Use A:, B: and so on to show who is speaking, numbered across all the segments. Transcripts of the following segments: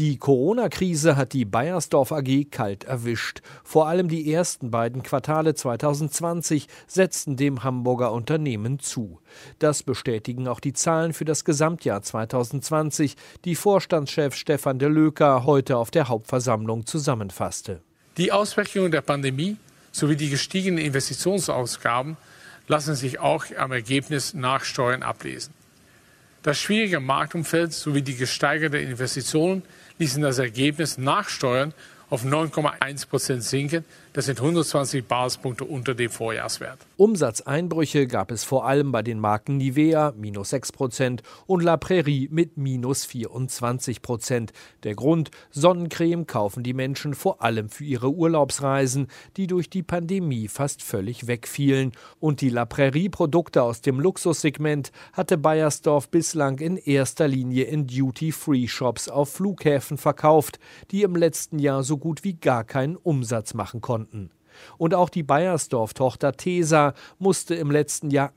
A: Die Corona-Krise hat die Beiersdorf AG kalt erwischt. Vor allem die ersten beiden Quartale 2020 setzten dem Hamburger Unternehmen zu. Das bestätigen auch die Zahlen für das Gesamtjahr 2020, die Vorstandschef Stefan de Loecker heute auf der Hauptversammlung zusammenfasste.
B: Die Auswirkungen der Pandemie sowie die gestiegenen Investitionsausgaben lassen sich auch am Ergebnis nach Steuern ablesen. Das schwierige Marktumfeld sowie die gesteigerte Investitionen ließen das Ergebnis nach Steuern auf 9,1% sinken. Das sind 120 Basispunkte unter dem Vorjahreswert.
A: Umsatzeinbrüche gab es vor allem bei den Marken Nivea (-6% und La Prairie mit -24%. Der Grund: Sonnencreme kaufen die Menschen vor allem für ihre Urlaubsreisen, die durch die Pandemie fast völlig wegfielen. Und die La Prairie-Produkte aus dem Luxussegment hatte Beiersdorf bislang in erster Linie in Duty-Free-Shops auf Flughäfen verkauft, die im letzten Jahr so gut wie gar keinen Umsatz machen konnten. Und auch die Beiersdorf-Tochter Tesa musste im letzten Jahr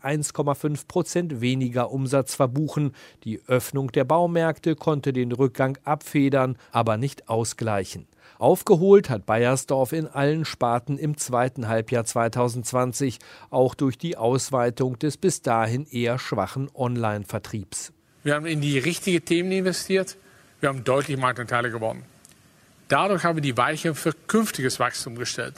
A: 1,5% weniger Umsatz verbuchen. Die Öffnung der Baumärkte konnte den Rückgang abfedern, aber nicht ausgleichen. Aufgeholt hat Beiersdorf in allen Sparten im zweiten Halbjahr 2020, auch durch die Ausweitung des bis dahin eher schwachen Online-Vertriebs.
B: Wir haben in die richtigen Themen investiert, wir haben deutlich Marktanteile gewonnen. Dadurch haben wir die Weichen für künftiges Wachstum gestellt.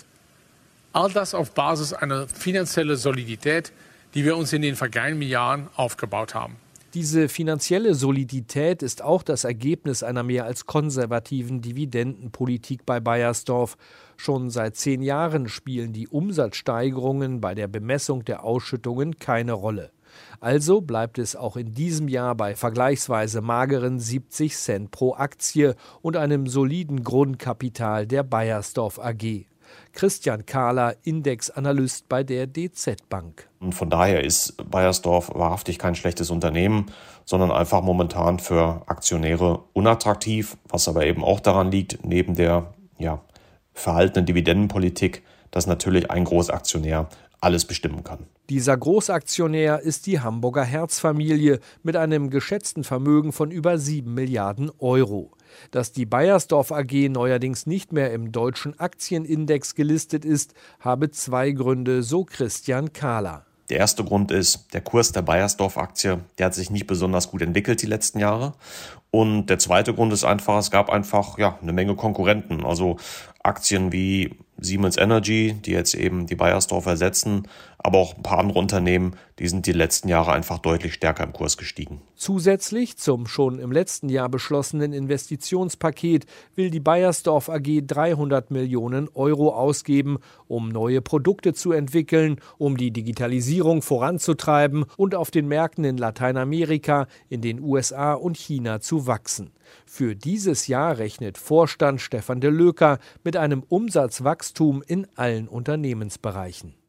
B: All das auf Basis einer finanziellen Solidität, die wir uns in den vergangenen Jahren aufgebaut haben.
A: Diese finanzielle Solidität ist auch das Ergebnis einer mehr als konservativen Dividendenpolitik bei Beiersdorf. Schon seit 10 Jahren spielen die Umsatzsteigerungen bei der Bemessung der Ausschüttungen keine Rolle. Also bleibt es auch in diesem Jahr bei vergleichsweise mageren 70 Cent pro Aktie und einem soliden Grundkapital der Beiersdorf AG. Christian Kahler, Indexanalyst bei der DZ Bank.
C: Und von daher ist Beiersdorf wahrhaftig kein schlechtes Unternehmen, sondern einfach momentan für Aktionäre unattraktiv, was aber eben auch daran liegt, neben der verhaltenen Dividendenpolitik, dass natürlich ein Großaktionär alles bestimmen kann.
A: Dieser Großaktionär ist die Hamburger Herz-Familie mit einem geschätzten Vermögen von über 7 Milliarden Euro. Dass die Beiersdorf AG neuerdings nicht mehr im deutschen Aktienindex gelistet ist, habe 2 Gründe, so Christian Kahler.
C: Der erste Grund ist, der Kurs der Beiersdorf-Aktie, der hat sich nicht besonders gut entwickelt die letzten Jahre. Und der zweite Grund ist einfach, es gab einfach eine Menge Konkurrenten. Also Aktien wie Siemens Energy, die jetzt eben die Beiersdorf ersetzen, aber auch ein paar andere Unternehmen, die sind die letzten Jahre einfach deutlich stärker im Kurs gestiegen.
A: Zusätzlich zum schon im letzten Jahr beschlossenen Investitionspaket will die Beiersdorf AG 300 Millionen Euro ausgeben, um neue Produkte zu entwickeln, um die Digitalisierung voranzutreiben und auf den Märkten in Lateinamerika, in den USA und China zu wachsen. Für dieses Jahr rechnet Vorstand Stefan de Loecker mit einem Umsatzwachstum in allen Unternehmensbereichen.